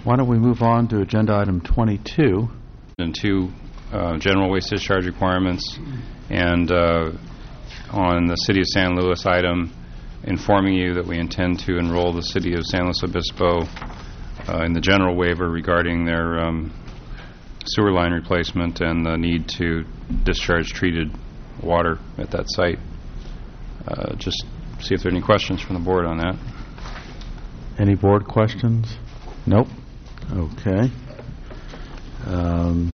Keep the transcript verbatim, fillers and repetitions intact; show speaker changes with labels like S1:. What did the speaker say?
S1: Why don't we move on to agenda item twenty-two?
S2: And two uh, general waste discharge requirements, and uh, on the City of San Luis item, informing you that we intend to enroll the City of San Luis Obispo uh, in the general waiver regarding their um, sewer line replacement and the need to discharge treated water at that site. Uh, just see if there are any questions from the board on that.
S1: Any board questions? Nope. Okay. Um,